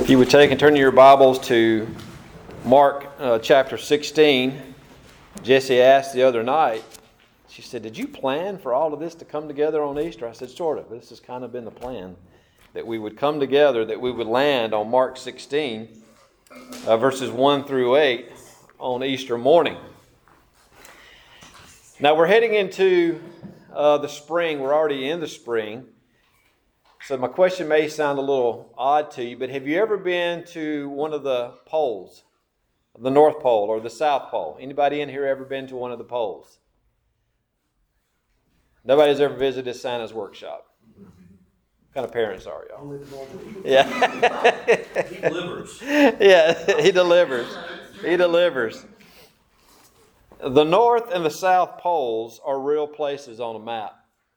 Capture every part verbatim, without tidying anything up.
If you would take and turn your Bibles to Mark uh, chapter sixteen. Jessie asked the other night, she said, did you plan for all of this to come together on Easter? I said, sort of. This has kind of been the plan, that we would come together, that we would land on Mark sixteen, uh, verses one through eight on Easter morning. Now we're heading into uh, the spring. We're already in the spring. So my question may sound a little odd to you, but have you ever been to one of the poles, the North Pole or the South Pole? Anybody in here ever been to one of the poles? Nobody's ever visited Santa's workshop. What kind of parents are y'all? Yeah. He delivers. Yeah, he delivers. He delivers. The North and the South Poles are real places on a map.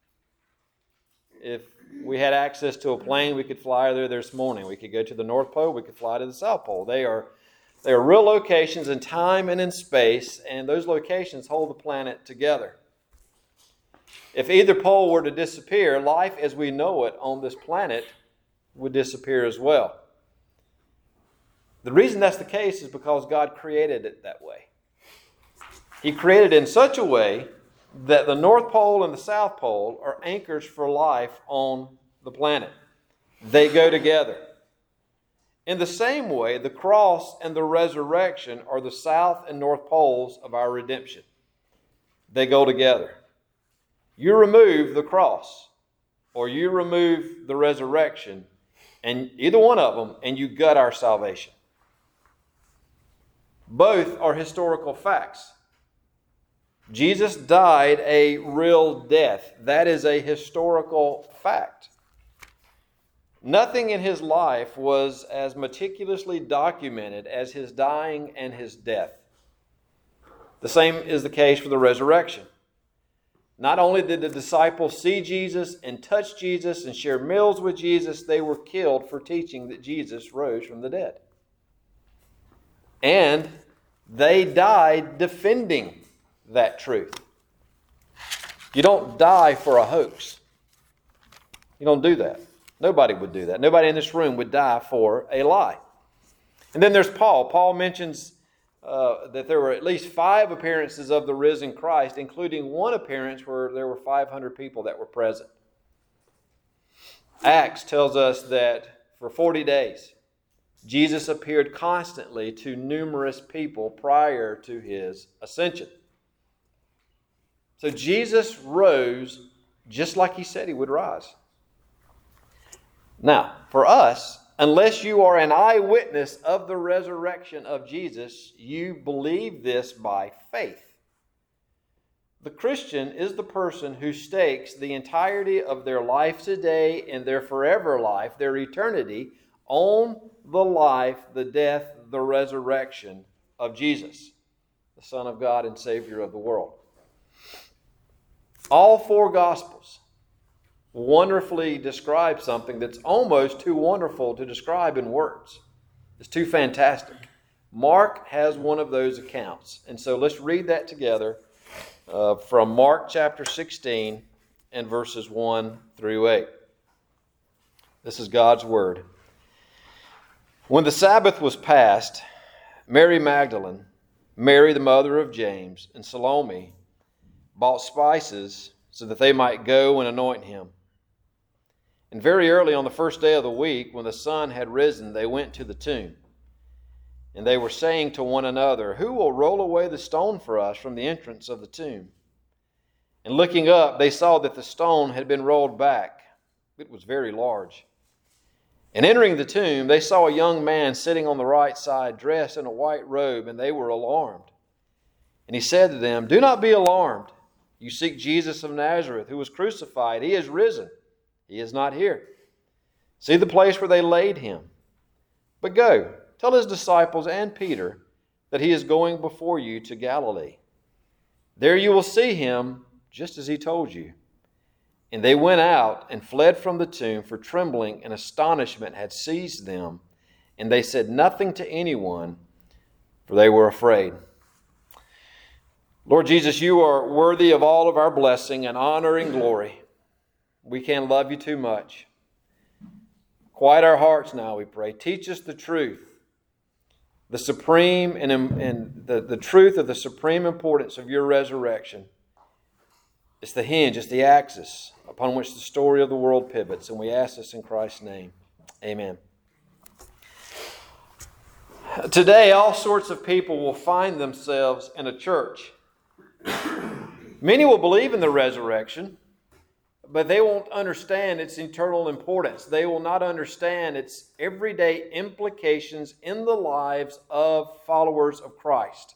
If we had access to a plane, we could fly there this morning. We could go to the North Pole, we could fly to the South Pole. They are they are real locations in time and in space, and those locations hold the planet together. If either pole were to disappear, life as we know it on this planet would disappear as well. The reason that's the case is because God created it that way. He created it in such a way that the North Pole and the South Pole are anchors for life on the planet. They go together. In the same way, the cross and the resurrection are the South and North Poles of our redemption. They go together. You remove the cross or you remove the resurrection, and either one of them, and you gut our salvation. Both are historical facts. Jesus died a real death. That is a historical fact. Nothing in his life was as meticulously documented as his dying and his death. The same is the case for the resurrection. Not only did the disciples see Jesus and touch Jesus and share meals with Jesus, they were killed for teaching that Jesus rose from the dead. And they died defending that truth. You don't die for a hoax. You don't do that. Nobody would do that. Nobody in this room would die for a lie. And then there's Paul. Paul mentions uh, that there were at least five appearances of the risen Christ, including one appearance where there were five hundred people that were present. Acts tells us that for forty days, Jesus appeared constantly to numerous people prior to his ascension. So Jesus rose just like he said he would rise. Now, for us, unless you are an eyewitness of the resurrection of Jesus, you believe this by faith. The Christian is the person who stakes the entirety of their life today and their forever life, their eternity, on the life, the death, the resurrection of Jesus, the Son of God and Savior of the world. All four Gospels wonderfully describe something that's almost too wonderful to describe in words. It's too fantastic. Mark has one of those accounts. And so let's read that together uh, from Mark chapter sixteen and verses one through eight. This is God's Word. When the Sabbath was past, Mary Magdalene, Mary the mother of James, and Salome bought spices so that they might go and anoint him. And very early on the first day of the week, when the sun had risen, they went to the tomb. And they were saying to one another, who will roll away the stone for us from the entrance of the tomb? And looking up, they saw that the stone had been rolled back. It was very large. And entering the tomb, they saw a young man sitting on the right side, dressed in a white robe, and they were alarmed. And he said to them, do not be alarmed. You seek Jesus of Nazareth, who was crucified. He is risen. He is not here. See the place where they laid him. But go, tell his disciples and Peter that he is going before you to Galilee. There you will see him, just as he told you. And they went out and fled from the tomb, for trembling and astonishment had seized them. And they said nothing to anyone, for they were afraid. Lord Jesus, you are worthy of all of our blessing and honor and glory. We can't love you too much. Quiet our hearts now, we pray. Teach us the truth. The supreme and, and the, the truth of the supreme importance of your resurrection. It's the hinge, it's the axis upon which the story of the world pivots. And we ask this in Christ's name. Amen. Today, all sorts of people will find themselves in a church. Many will believe in the resurrection, but they won't understand its eternal importance. They will not understand its everyday implications in the lives of followers of Christ.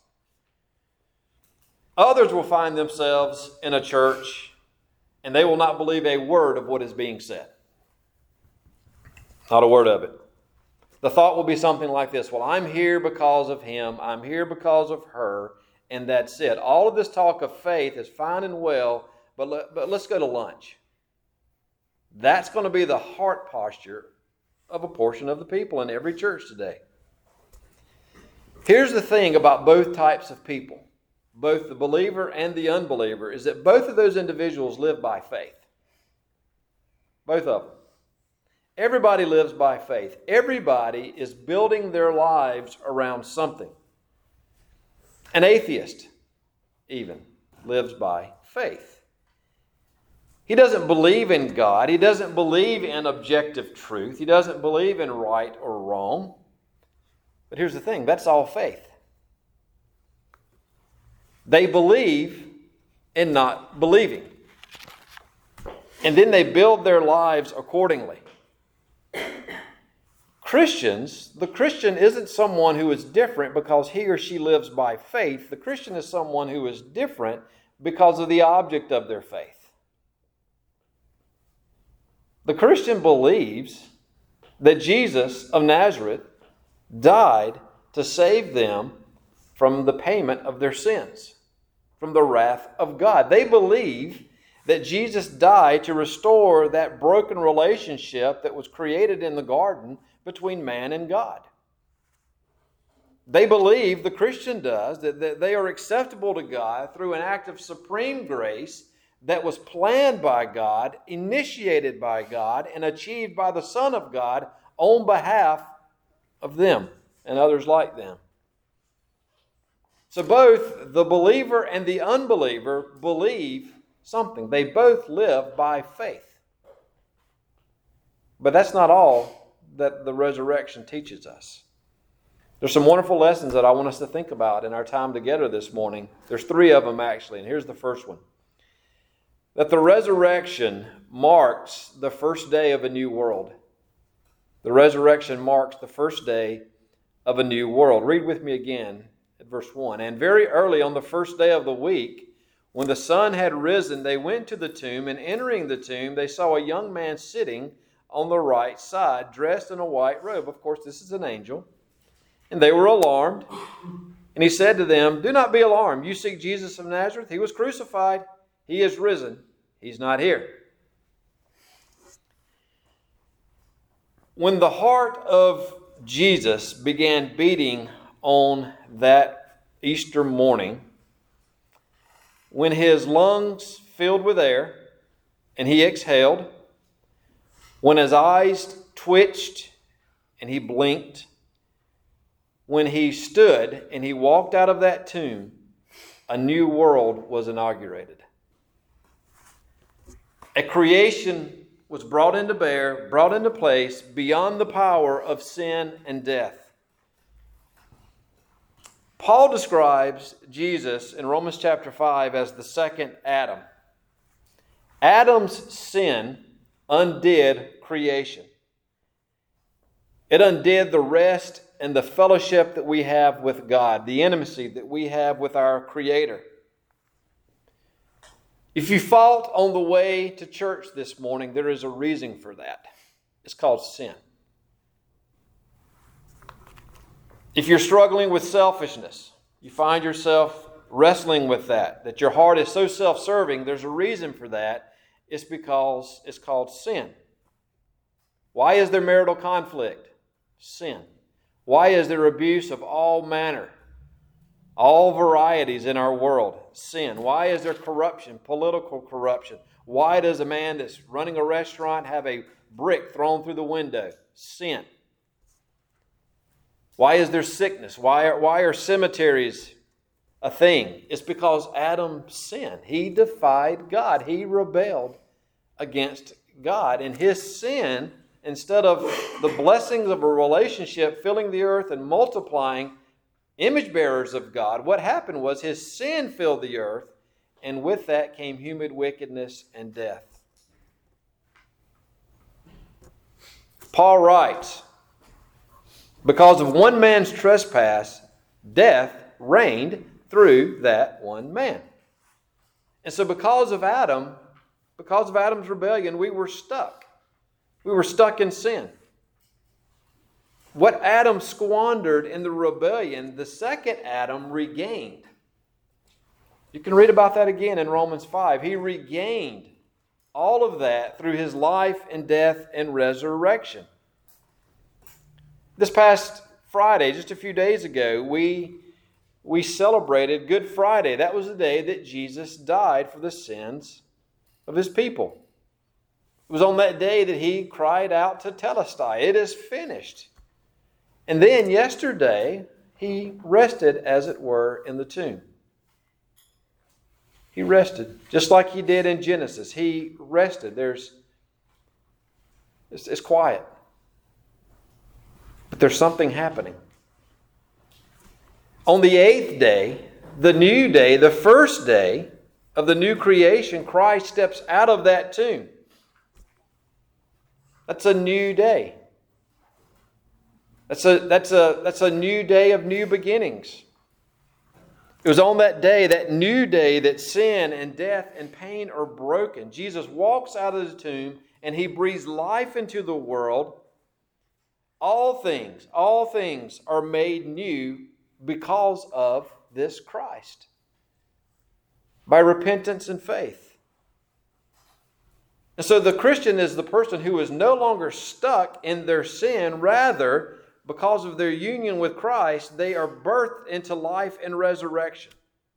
Others will find themselves in a church, and they will not believe a word of what is being said. Not a word of it. The thought will be something like this: well, I'm here because of him, I'm here because of her, and that's it. All of this talk of faith is fine and well, but, let, but let's go to lunch. That's going to be the heart posture of a portion of the people in every church today. Here's the thing about both types of people, both the believer and the unbeliever, is that both of those individuals live by faith. Both of them. Everybody lives by faith. Everybody is building their lives around something. An atheist, even, lives by faith. He doesn't believe in God. He doesn't believe in objective truth. He doesn't believe in right or wrong. But here's the thing, that's all faith. They believe in not believing. And then they build their lives accordingly. Christians, the Christian isn't someone who is different because he or she lives by faith. The Christian is someone who is different because of the object of their faith. The Christian believes that Jesus of Nazareth died to save them from the payment of their sins, from the wrath of God. They believe that Jesus died to restore that broken relationship that was created in the garden between man and God. They believe, the Christian does, that, that they are acceptable to God through an act of supreme grace that was planned by God, initiated by God, and achieved by the Son of God on behalf of them and others like them. So both the believer and the unbeliever believe something. They both live by faith. But that's not all that the resurrection teaches us. There's some wonderful lessons that I want us to think about in our time together this morning. There's three of them actually, and here's the first one. That the resurrection marks the first day of a new world. The resurrection marks the first day of a new world. Read with me again at verse one. And very early on the first day of the week, when the sun had risen, they went to the tomb, and entering the tomb, they saw a young man sitting on the right side, dressed in a white robe. Of course, this is an angel. And they were alarmed. And he said to them, "Do not be alarmed. You seek Jesus of Nazareth. He was crucified. He is risen. He's not here." When the heart of Jesus began beating on that Easter morning, when his lungs filled with air and he exhaled, when his eyes twitched and he blinked, when he stood and he walked out of that tomb, a new world was inaugurated. A creation was brought into bear, brought into place beyond the power of sin and death. Paul describes Jesus in Romans chapter five as the second Adam. Adam's sin undid creation. It undid the rest and the fellowship that we have with God, the intimacy that we have with our Creator. If you fought on the way to church this morning, there is a reason for that. It's called sin. If you're struggling with selfishness, you find yourself wrestling with that, that your heart is so self-serving, there's a reason for that. It's because it's called sin. Why is there marital conflict? Sin. Why is there abuse of all manner? All varieties in our world, sin. Why is there corruption, political corruption? Why does a man that's running a restaurant have a brick thrown through the window? Sin. Why is there sickness? Why are, why are cemeteries a thing? It's because Adam sinned. He defied God. He rebelled against God. And his sin, instead of the blessings of a relationship filling the earth and multiplying image bearers of God, what happened was his sin filled the earth, and with that came human wickedness and death. Paul writes, because of one man's trespass, death reigned through that one man. And so because of Adam, because of Adam's rebellion, we were stuck. We were stuck in sin. What Adam squandered in the rebellion, the second Adam regained. You can read about that again in Romans five. He regained all of that through his life and death and resurrection. This past Friday, just a few days ago, we, we celebrated Good Friday. That was the day that Jesus died for the sins of his people. It was on that day that he cried out to Telestai, "It is finished." And then yesterday, he rested, as it were, in the tomb. He rested, just like he did in Genesis. He rested. There's, it's, it's quiet. But there's something happening. On the eighth day, the new day, the first day of the new creation, Christ steps out of that tomb. That's a new day. That's a, that's a, that's a new day of new beginnings. It was on that day, that new day, that sin and death and pain are broken. Jesus walks out of the tomb and he breathes life into the world. All things, all things are made new because of this Christ. By repentance and faith. And so the Christian is the person who is no longer stuck in their sin. Rather, because of their union with Christ, they are birthed into life and resurrection.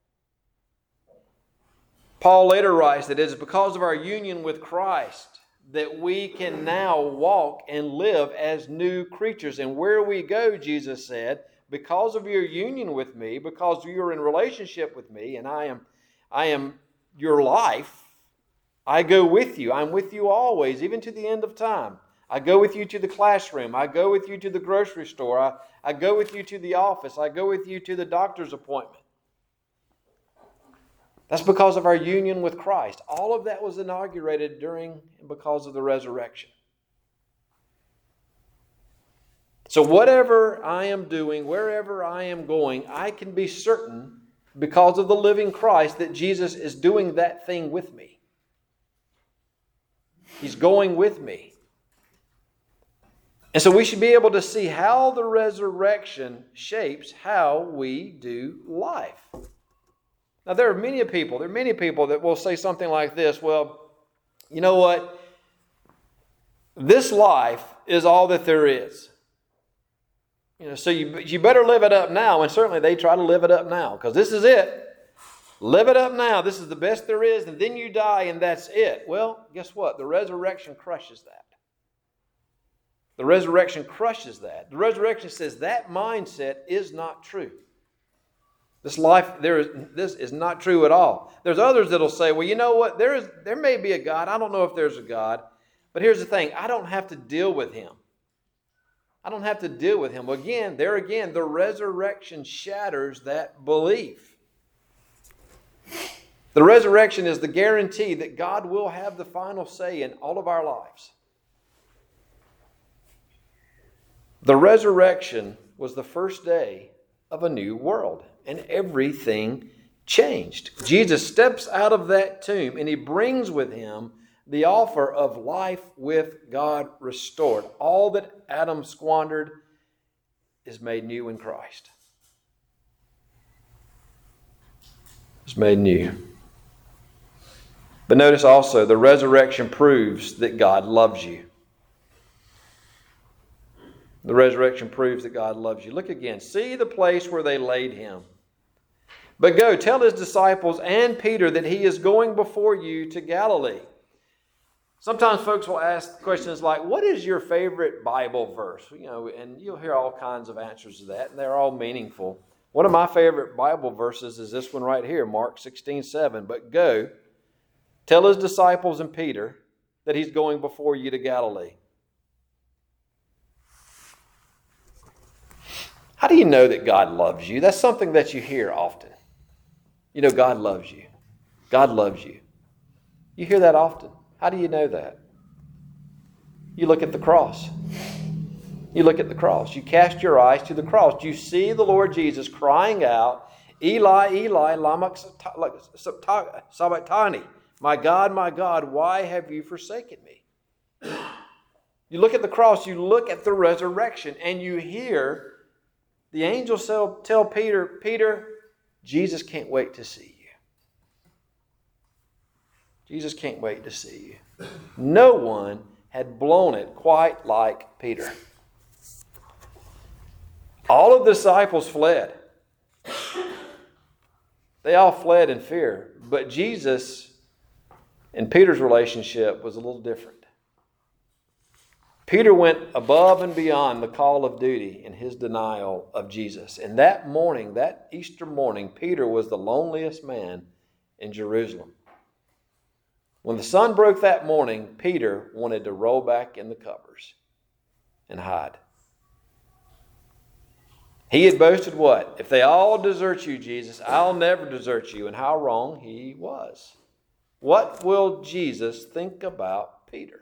Paul later writes that it is because of our union with Christ that we can now walk and live as new creatures. And where we go, Jesus said, because of your union with me, because you're in relationship with me, and I am, I am your life, I go with you. I'm with you always, even to the end of time. I go with you to the classroom. I go with you to the grocery store. I, I go with you to the office. I go with you to the doctor's appointment. That's because of our union with Christ. All of that was inaugurated during and because of the resurrection. So whatever I am doing, wherever I am going, I can be certain because of the living Christ that Jesus is doing that thing with me. He's going with me. And so we should be able to see how the resurrection shapes how we do life. Now, there are many people, there are many people that will say something like this, well, you know what? This life is all that there is. You know, so you, you better live it up now, and certainly they try to live it up now, because this is it. Live it up now. This is the best there is, and then you die, and that's it. Well, guess what? The resurrection crushes that. The resurrection crushes that. The resurrection says that mindset is not true. This life, there is, this is not true at all. There's others that'll say, well, you know what? There is, there may be a God. I don't know if there's a God. But here's the thing. I don't have to deal with Him. I don't have to deal with Him. Well, again, there again, the resurrection shatters that belief. The resurrection is the guarantee that God will have the final say in all of our lives. The resurrection was the first day of a new world, and everything changed. Jesus steps out of that tomb, and He brings with Him the offer of life with God restored. All that Adam squandered is made new in Christ. It's made new. But notice also, the resurrection proves that God loves you. The resurrection proves that God loves you. Look again. See the place where they laid Him. But go, tell His disciples and Peter that He is going before you to Galilee. Sometimes folks will ask questions like, what is your favorite Bible verse? You know, and you'll hear all kinds of answers to that, and they're all meaningful. One of my favorite Bible verses is this one right here, Mark sixteen seven. But go, tell his disciples and Peter that he's going before you to Galilee. How do you know that God loves you? That's something that you hear often. You know, God loves you. God loves you. You hear that often. How do you know that? You look at the cross. You look at the cross. You cast your eyes to the cross. You see the Lord Jesus crying out, Eli, Eli, lama sabachthani. My God, my God, why have you forsaken me? You look at the cross, you look at the resurrection, and you hear the angel tell Peter, Peter, Jesus can't wait to see you. Jesus can't wait to see you. No one had blown it quite like Peter. All of the disciples fled. They all fled in fear. But Jesus and Peter's relationship was a little different. Peter went above and beyond the call of duty in his denial of Jesus. And that morning, that Easter morning, Peter was the loneliest man in Jerusalem. When the sun broke that morning, Peter wanted to roll back in the covers and hide. He had boasted what? If they all desert you, Jesus, I'll never desert you. And how wrong he was. What will Jesus think about Peter?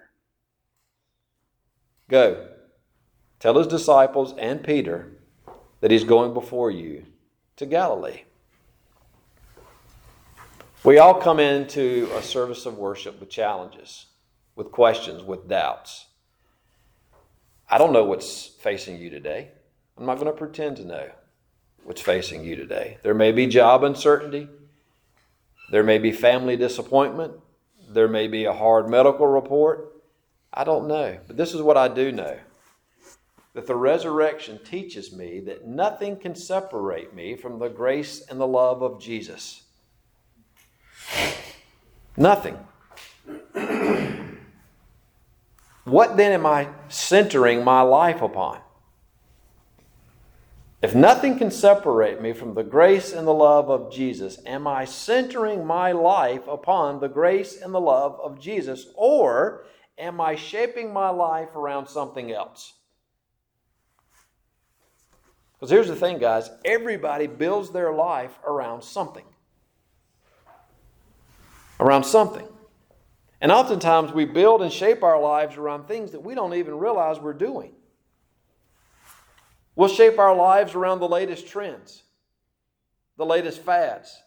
Go, tell his disciples and Peter that he's going before you to Galilee. We all come into a service of worship with challenges, with questions, with doubts. I don't know what's facing you today. I'm not going to pretend to know what's facing you today. There may be job uncertainty. There may be family disappointment. There may be a hard medical report. I don't know. But this is what I do know. That the resurrection teaches me that nothing can separate me from the grace and the love of Jesus. Nothing. What then am I centering my life upon? If nothing can separate me from the grace and the love of Jesus, am I centering my life upon the grace and the love of Jesus, or am I shaping my life around something else? Because here's the thing, guys. Everybody builds their life around something. Around something. And oftentimes we build and shape our lives around things that we don't even realize we're doing. We'll shape our lives around the latest trends, the latest fads,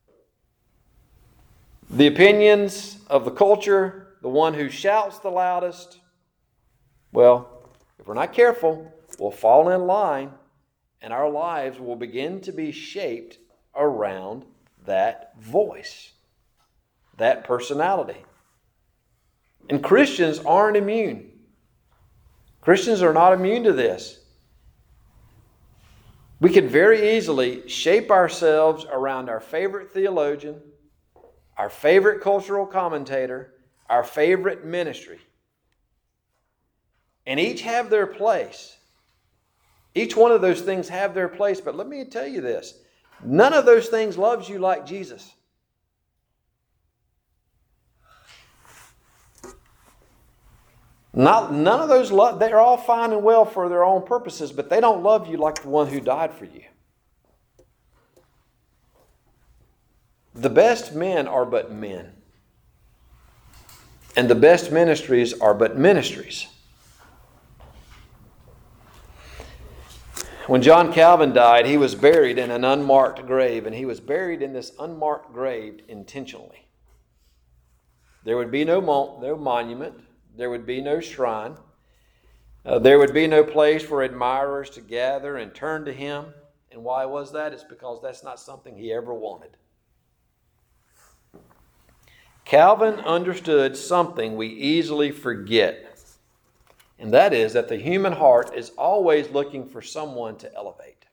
the opinions of the culture, the one who shouts the loudest. Well, if we're not careful, we'll fall in line and our lives will begin to be shaped around that voice, that personality. And Christians aren't immune. Christians are not immune to this. We can very easily shape ourselves around our favorite theologian, our favorite cultural commentator, our favorite ministry. And each have their place. Each one of those things have their place. But let me tell you this. None of those things loves you like Jesus. Not, none of those, love, they're all fine and well for their own purposes, but they don't love you like the one who died for you. The best men are but men. And the best ministries are but ministries. When John Calvin died, he was buried in an unmarked grave, and he was buried in this unmarked grave intentionally. There would be no, mo- no monument. There would be no shrine. Uh, there would be no place for admirers to gather and turn to him. And why was that? It's because that's not something he ever wanted. Calvin understood something we easily forget. And that is that the human heart is always looking for someone to elevate.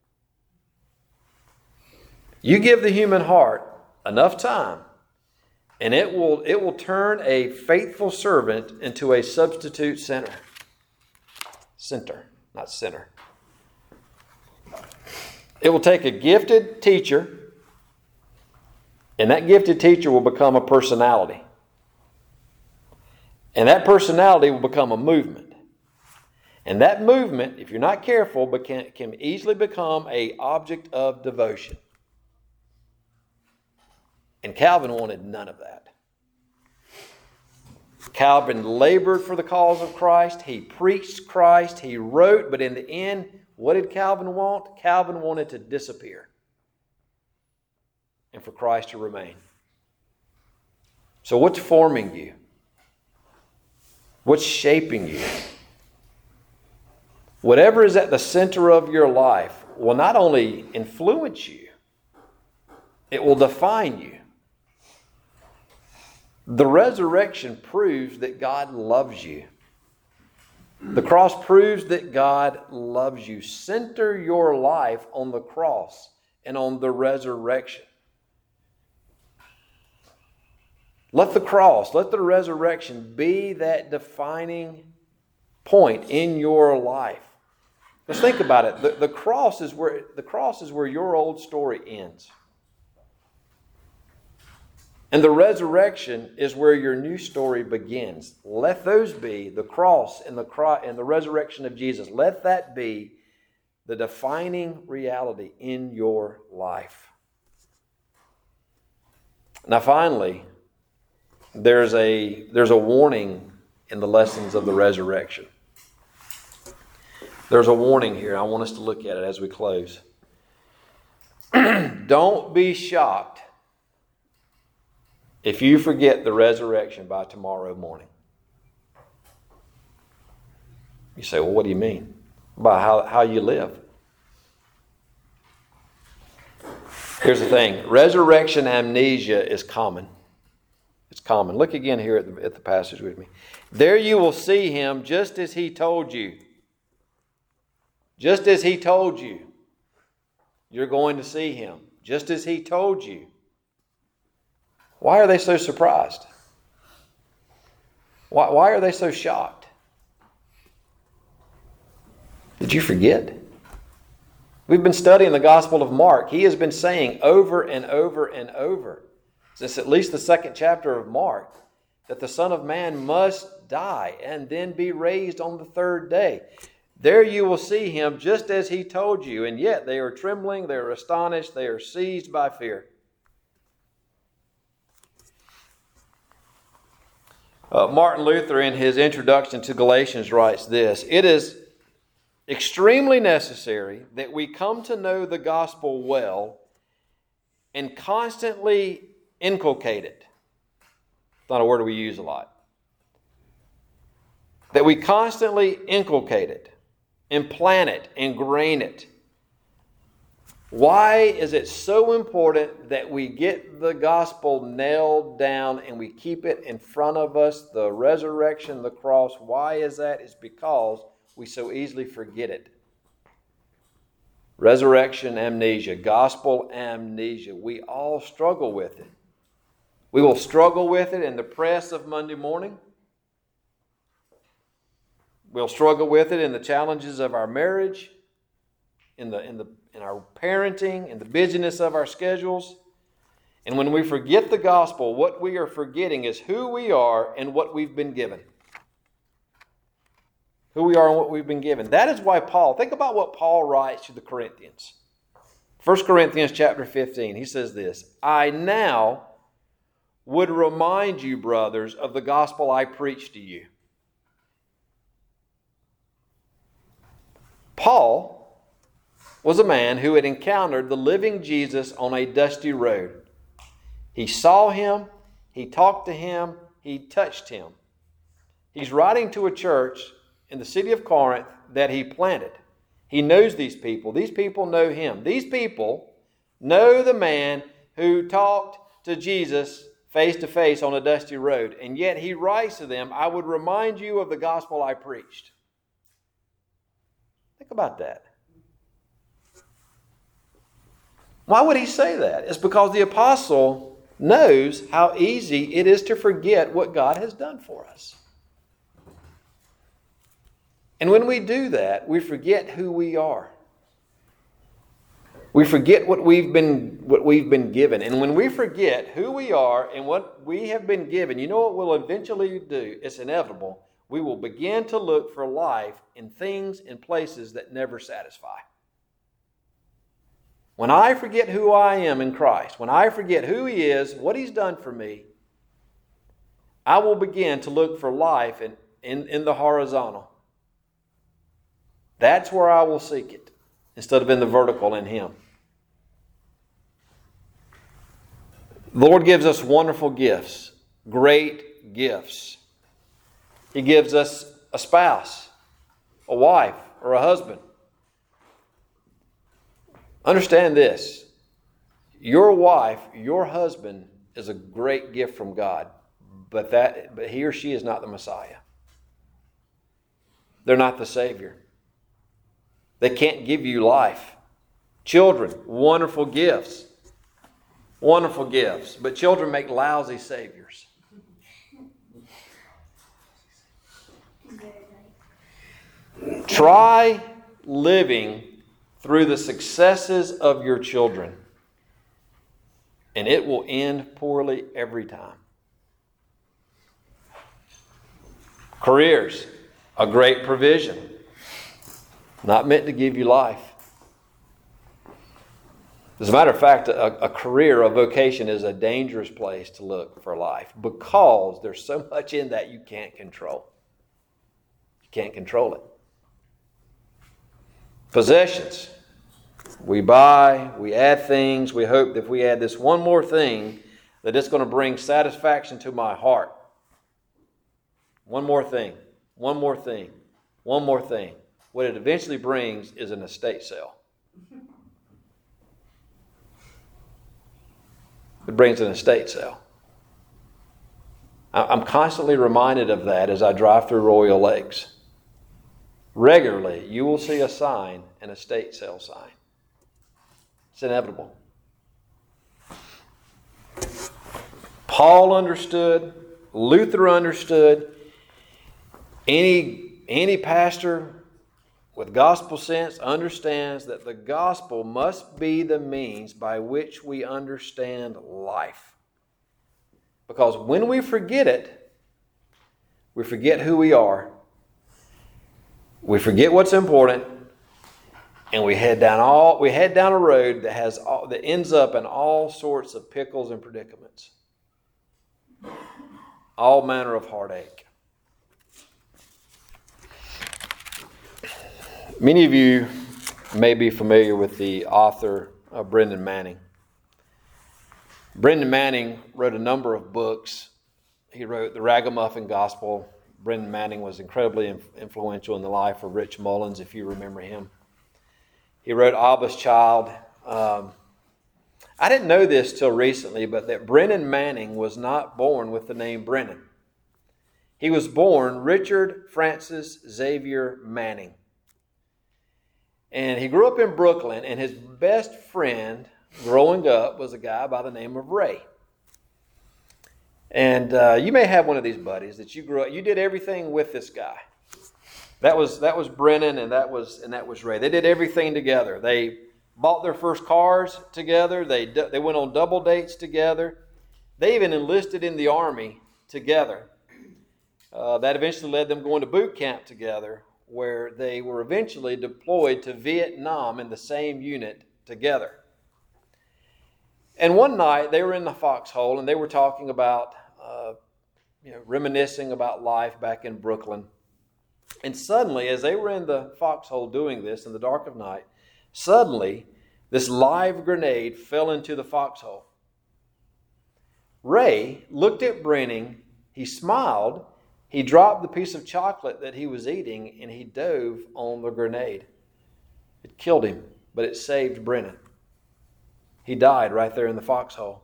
You give the human heart enough time, And it will, it will turn a faithful servant into a substitute sinner. Center, not sinner. It will take a gifted teacher, and that gifted teacher will become a personality. And that personality will become a movement. And that movement, if you're not careful, can, can easily become an object of devotion. And Calvin wanted none of that. Calvin labored for the cause of Christ. He preached Christ. He wrote. But in the end, what did Calvin want? Calvin wanted to disappear and for Christ to remain. So what's forming you? What's shaping you? Whatever is at the center of your life will not only influence you, it will define you. The resurrection proves that God loves you. The cross proves that God loves you. Center your life on the cross and on the resurrection. Let the cross, let the resurrection be that defining point in your life. Let's think about it. The, the cross is where the cross is where your old story ends. And the resurrection is where your new story begins. Let those be, the cross and the cro- and the resurrection of Jesus, let that be the defining reality in your life. Now finally, there's a, there's a warning in the lessons of the resurrection. There's a warning here. I want us to look at it as we close. Don't be shocked if you forget the resurrection by tomorrow morning. You say, well, what do you mean? By how, how you live. Here's the thing. Resurrection amnesia is common. It's common. Look again here at the, at the passage with me. There you will see him just as he told you. Just as he told you. You're going to see him. Just as he told you. Why are they so surprised? Why, why are they so shocked? Did you forget? We've been studying the Gospel of Mark. He has been saying over and over and over, since at least the second chapter of Mark, that the Son of Man must die and then be raised on the third day. There you will see him just as he told you, and yet they are trembling, they are astonished, they are seized by fear. Uh, Martin Luther, in his introduction to Galatians, writes this: it is extremely necessary that we come to know the gospel well and constantly inculcate it. It's not a word we use a lot. That we constantly inculcate it, implant it, ingrain it. Why is it so important that we get the gospel nailed down and we keep it in front of us, the resurrection, the cross? Why is that? It's because we so easily forget it. Resurrection amnesia, gospel amnesia. We all struggle with it. We will struggle with it in the press of Monday morning. We'll struggle with it in the challenges of our marriage, in the in the in our parenting, in the busyness of our schedules. And when we forget the gospel, what we are forgetting is who we are and what we've been given. Who we are and what we've been given. That is why Paul, think about what Paul writes to the Corinthians. First Corinthians chapter fifteen, he says this: I now would remind you, brothers, of the gospel I preached to you. Paul was a man who had encountered the living Jesus on a dusty road. He saw him, he talked to him, he touched him. He's writing to a church in the city of Corinth that he planted. He knows these people. These people know him. These people know the man who talked to Jesus face to face on a dusty road. And yet he writes to them, I would remind you of the gospel I preached. Think about that. Why would he say that? It's because the apostle knows how easy it is to forget what God has done for us. And when we do that, we forget who we are. We forget what we've been what we've been given. And when we forget who we are and what we have been given, you know what we'll eventually do? It's inevitable. We will begin to look for life in things and places that never satisfy. When I forget who I am in Christ, when I forget who He is, what He's done for me, I will begin to look for life in, in, in the horizontal. That's where I will seek it, instead of in the vertical in Him. The Lord gives us wonderful gifts, great gifts. He gives us a spouse, a wife, or a husband. Understand this. Your wife, your husband is a great gift from God, but that but he or she is not the Messiah. They're not the Savior. They can't give you life. Children, wonderful gifts. Wonderful gifts. But children make lousy saviors. Try living through the successes of your children, and it will end poorly every time. Careers, a great provision. Not meant to give you life. As a matter of fact, a, a career, a vocation is a dangerous place to look for life because there's so much in that you can't control. You can't control it. Possessions. We buy, we add things. We hope that if we add this one more thing, that it's going to bring satisfaction to my heart. One more thing. One more thing. One more thing. What it eventually brings is an estate sale. It brings an estate sale. I'm constantly reminded of that as I drive through Royal Lakes. Regularly, you will see a sign, an estate sale sign. It's inevitable. Paul understood. Luther understood. Any, any pastor with gospel sense understands that the gospel must be the means by which we understand life. Because when we forget it, we forget who we are, we forget what's important, and we head down all we head down a road that has all, that ends up in all sorts of pickles and predicaments, all manner of heartache. Many of you may be familiar with the author uh, Brennan Manning. Brennan Manning wrote a number of books. He wrote The Ragamuffin Gospel. Brennan Manning was incredibly inf- influential in the life of Rich Mullins, if you remember him. He wrote Abba's Child. Um, I didn't know this till recently, but that Brennan Manning was not born with the name Brennan. He was born Richard Francis Xavier Manning. And he grew up in Brooklyn, and his best friend growing up was a guy by the name of Ray. And uh, you may have one of these buddies that you grew up, you did everything with this guy. That was that was Brennan, and that was and that was Ray. They did everything together. They bought their first cars together. They they went on double dates together. They even enlisted in the Army together. Uh, that eventually led them going to boot camp together, where they were eventually deployed to Vietnam in the same unit together. And one night they were in the foxhole and they were talking about, uh, you know, reminiscing about life back in Brooklyn. And suddenly, as they were in the foxhole doing this in the dark of night, suddenly this live grenade fell into the foxhole. Ray looked at Brennan, he smiled, he dropped the piece of chocolate that he was eating, and he dove on the grenade. It killed him, but it saved Brennan. He died right there in the foxhole.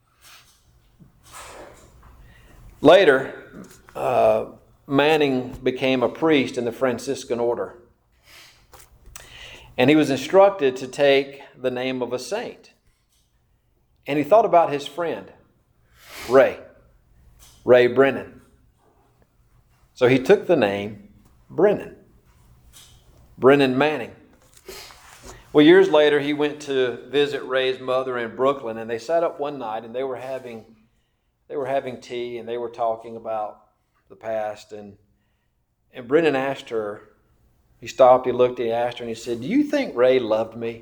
Later, uh, Manning became a priest in the Franciscan order. And he was instructed to take the name of a saint. And he thought about his friend. Ray. Ray Brennan. So he took the name Brennan. Brennan Manning. Well, years later, he went to visit Ray's mother in Brooklyn, and they sat up one night, and they were having they were having tea, and they were talking about the past. And and Brennan asked her. He stopped. He looked. He asked her, and he said, "Do you think Ray loved me?"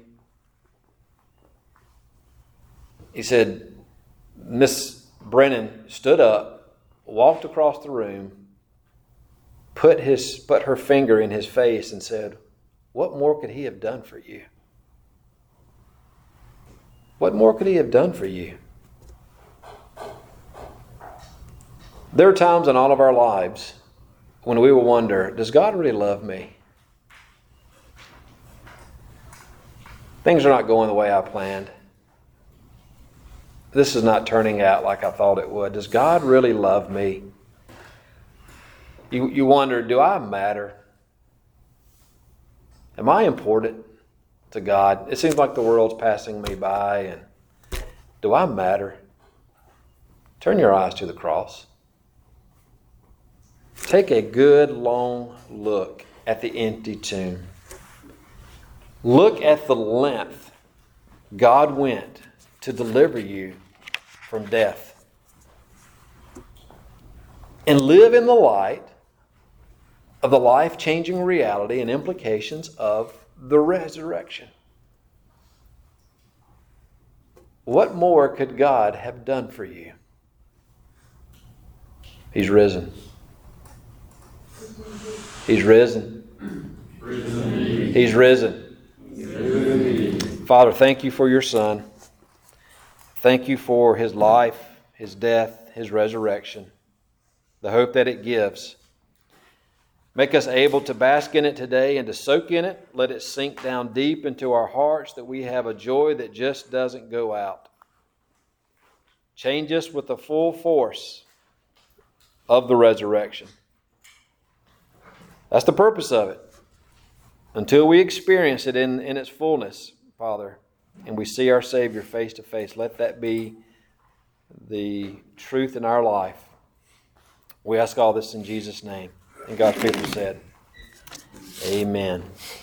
He said, Miss Brennan stood up, walked across the room, put his put her finger in his face, and said, "What more could he have done for you? What more could he have done for you?" There are times in all of our lives when we will wonder, does God really love me? Things are not going the way I planned. This is not turning out like I thought it would. Does God really love me? You, you wonder, do I matter? Am I important to God? It seems like the world's passing me by, and do I matter? Turn your eyes to the cross. Take a good long look at the empty tomb. Look at the length God went to deliver you from death. And live in the light of the life-changing reality and implications of the resurrection. What more could God have done for you? He's risen. He's risen. He's risen. Father, thank you for your Son. Thank you for his life, his death, his resurrection, the hope that it gives. Make us able to bask in it today and to soak in it. Let it sink down deep into our hearts that we have a joy that just doesn't go out. Change us with the full force of the resurrection. That's the purpose of it. Until we experience it in, in its fullness, Father, and we see our Savior face to face, let that be the truth in our life. We ask all this in Jesus' name. And God's people said, Amen.